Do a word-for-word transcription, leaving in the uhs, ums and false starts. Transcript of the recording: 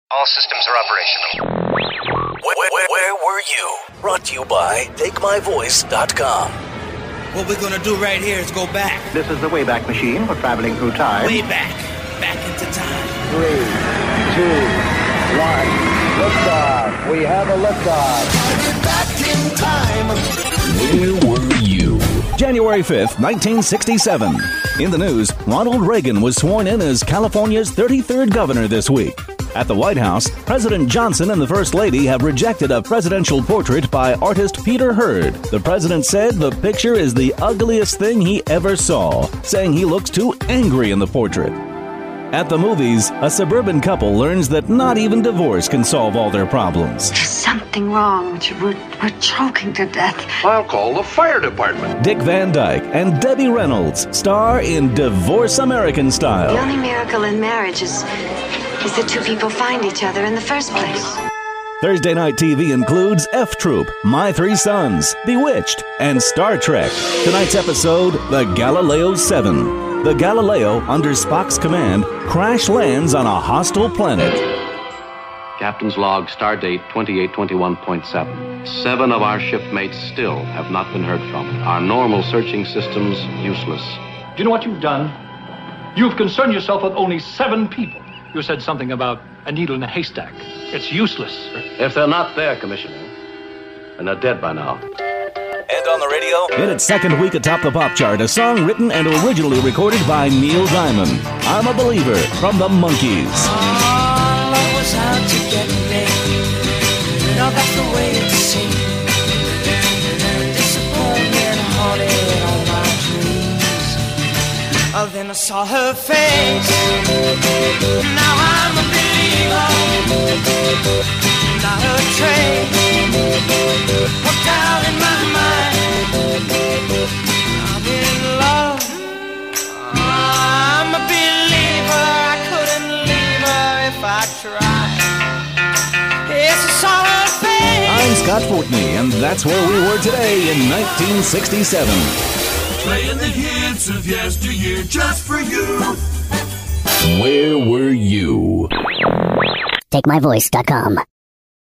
All systems are operational. Where, where, where were you? Brought to you by take my voice dot com. What we're gonna do right here is go back. This is the Wayback Machine for traveling through time. Way back. Back into time. Three, two, one. Liftoff. We have a liftoff. Back in time. Where were you? January fifth, nineteen sixty-seven. In the news, Ronald Reagan was sworn in as California's thirty-third governor this week. At the White House, President Johnson and the First Lady have rejected a presidential portrait by artist Peter Hurd. The president said the picture is the ugliest thing he ever saw, saying he looks too angry in the portrait. At the movies, a suburban couple learns that not even divorce can solve all their problems. There's something wrong with you. We're, we're choking to death. I'll call the fire department. Dick Van Dyke and Debbie Reynolds star in Divorce American Style. The only miracle in marriage is, is that two people find each other in the first place. Thursday Night T V includes F Troop, My Three Sons, Bewitched, and Star Trek. Tonight's episode, The Galileo seven. The Galileo, under Spock's command, crash lands on a hostile planet. Captain's log, stardate twenty-eight twenty-one point seven. Seven of our shipmates still have not been heard from. Our normal searching systems useless. Do you know what you've done? You've concerned yourself with only seven people. You said something about a needle in a haystack. It's useless. If they're not there, Commissioner, then they're dead by now. And on the radio, In its second week atop the pop chart, a song written and originally recorded by Neil Diamond. I'm a Believer from the Monkees. All I was out to get me. Now that's the way it seems. Disappointment haunted all my dreams. Oh, then I saw her face. Now I'm a believer. Not a trace of doubt in my mind. I'm in love. I'm a believer. I couldn't leave her if I tried. It's a solid thing. I'm Scott Fortney, and that's where we were today in nineteen sixty-seven. Playing the hits of yesteryear just for you. Where were you? take my voice dot com